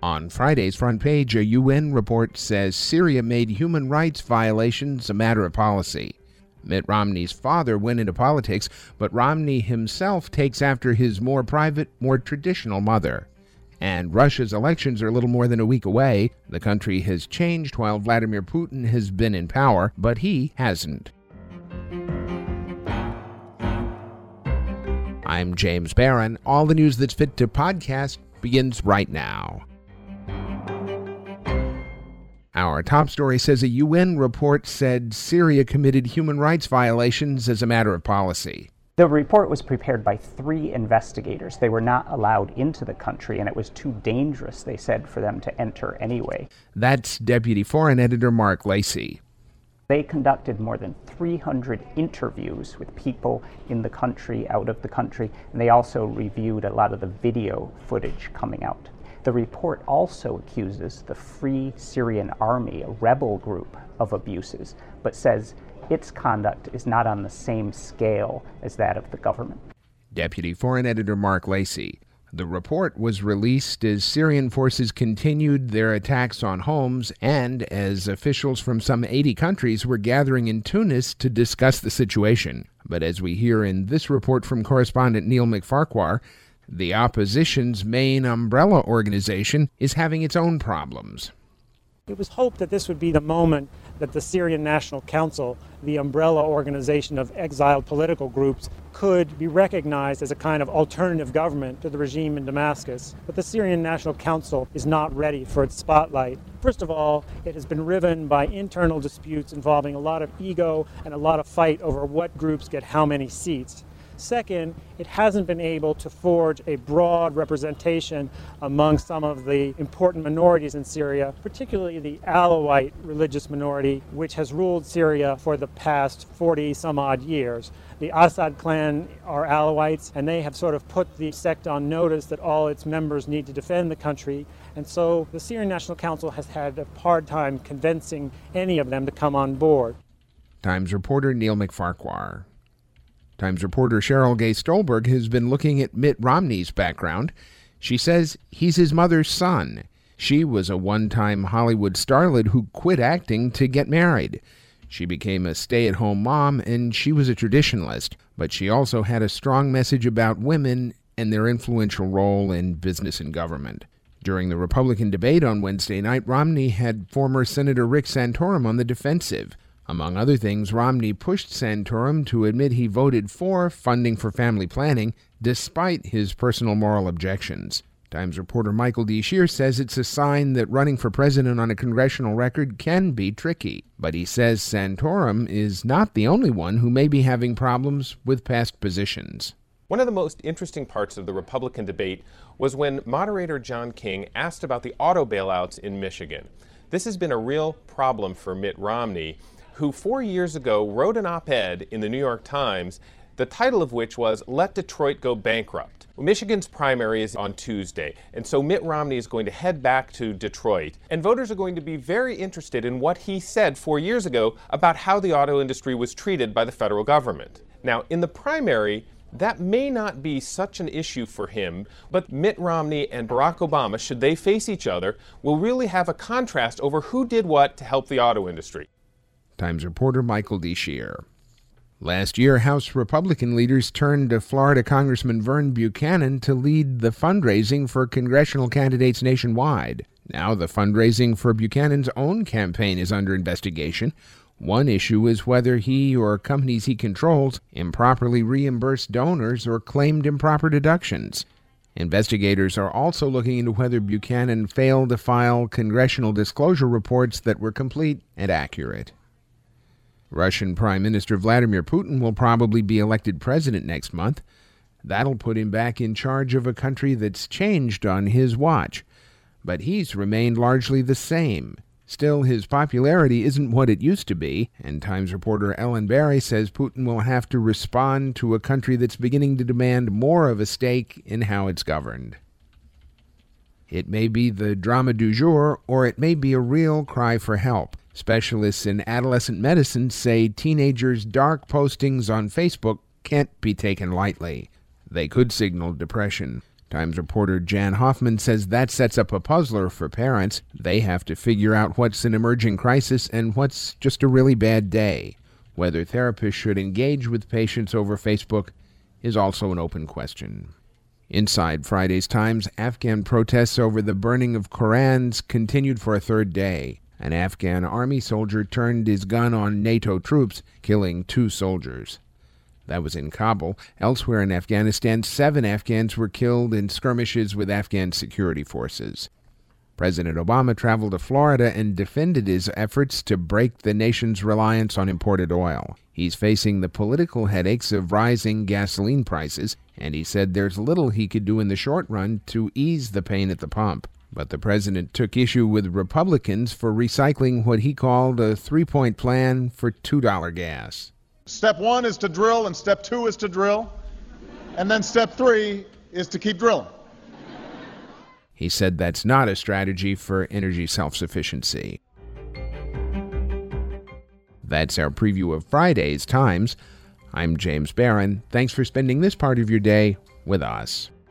On Friday's front page, a UN report says Syria made human rights violations a matter of policy. Mitt Romney's father went into politics, but Romney himself takes after his more private, more traditional mother. And Russia's elections are a little more than a week away. The country has changed while Vladimir Putin has been in power, but he hasn't. I'm James Barron. All the news that's fit to podcast begins right now. Our top story says a UN report said Syria committed human rights violations as a matter of policy. The report was prepared by 3 investigators. They were not allowed into the country, and it was too dangerous, they said, for them to enter anyway. That's Deputy Foreign Editor Mark Lacey. They conducted more than 300 interviews with people in the country, out of the country, and they also reviewed a lot of the video footage coming out. The report also accuses the Free Syrian Army, a rebel group, of abuses, but says its conduct is not on the same scale as that of the government. Deputy Foreign Editor Mark Lacey. The report was released as Syrian forces continued their attacks on homes and as officials from some 80 countries were gathering in Tunis to discuss the situation. But as we hear in this report from correspondent Neil McFarquhar, the opposition's main umbrella organization is having its own problems. It was hoped that this would be the moment that the Syrian National Council, the umbrella organization of exiled political groups, could be recognized as a kind of alternative government to the regime in Damascus. But the Syrian National Council is not ready for its spotlight. First of all, it has been riven by internal disputes involving a lot of ego and a lot of fight over what groups get how many seats. Second, it hasn't been able to forge a broad representation among some of the important minorities in Syria, particularly the Alawite religious minority, which has ruled Syria for the past 40 some odd years. The Assad clan are Alawites, and they have sort of put the sect on notice that all its members need to defend the country. And so the Syrian National Council has had a hard time convincing any of them to come on board. Times reporter Neil McFarquhar. Times reporter Cheryl Gay Stolberg has been looking at Mitt Romney's background. She says he's his mother's son. She was a one-time Hollywood starlet who quit acting to get married. She became a stay-at-home mom, and she was a traditionalist, but she also had a strong message about women and their influential role in business and government. During the Republican debate on Wednesday night, Romney had former Senator Rick Santorum on the defensive. Among other things, Romney pushed Santorum to admit he voted for funding for family planning, despite his personal moral objections. Times reporter Michael D. Shear says it's a sign that running for president on a congressional record can be tricky. But he says Santorum is not the only one who may be having problems with past positions. One of the most interesting parts of the Republican debate was when moderator John King asked about the auto bailouts in Michigan. This has been a real problem for Mitt Romney, who 4 years ago wrote an op-ed in the New York Times, the title of which was "Let Detroit Go Bankrupt." Michigan's primary is on Tuesday, and so Mitt Romney is going to head back to Detroit, and voters are going to be very interested in what he said 4 years ago about how the auto industry was treated by the federal government. Now, in the primary, that may not be such an issue for him, but Mitt Romney and Barack Obama, should they face each other, will really have a contrast over who did what to help the auto industry. Times reporter Michael D. Shear. Last year, House Republican leaders turned to Florida Congressman Vern Buchanan to lead the fundraising for congressional candidates nationwide. Now the fundraising for Buchanan's own campaign is under investigation. One issue is whether he or companies he controls improperly reimbursed donors or claimed improper deductions. Investigators are also looking into whether Buchanan failed to file congressional disclosure reports that were complete and accurate. Russian Prime Minister Vladimir Putin will probably be elected president next month. That'll put him back in charge of a country that's changed on his watch. But he's remained largely the same. Still, his popularity isn't what it used to be, and Times reporter Ellen Barry says Putin will have to respond to a country that's beginning to demand more of a stake in how it's governed. It may be the drama du jour, or it may be a real cry for help. Specialists in adolescent medicine say teenagers' dark postings on Facebook can't be taken lightly. They could signal depression. Times reporter Jan Hoffman says that sets up a puzzler for parents. They have to figure out what's an emerging crisis and what's just a really bad day. Whether therapists should engage with patients over Facebook is also an open question. Inside Friday's Times, Afghan protests over the burning of Korans continued for a third day. An Afghan army soldier turned his gun on NATO troops, killing 2 soldiers. That was in Kabul. Elsewhere in Afghanistan, 7 Afghans were killed in skirmishes with Afghan security forces. President Obama traveled to Florida and defended his efforts to break the nation's reliance on imported oil. He's facing the political headaches of rising gasoline prices, and he said there's little he could do in the short run to ease the pain at the pump. But the president took issue with Republicans for recycling what he called a 3-point plan for $2 gas. Step 1 is to drill, and step 2 is to drill, and then step 3 is to keep drilling. He said that's not a strategy for energy self-sufficiency. That's our preview of Friday's Times. I'm James Barron. Thanks for spending this part of your day with us.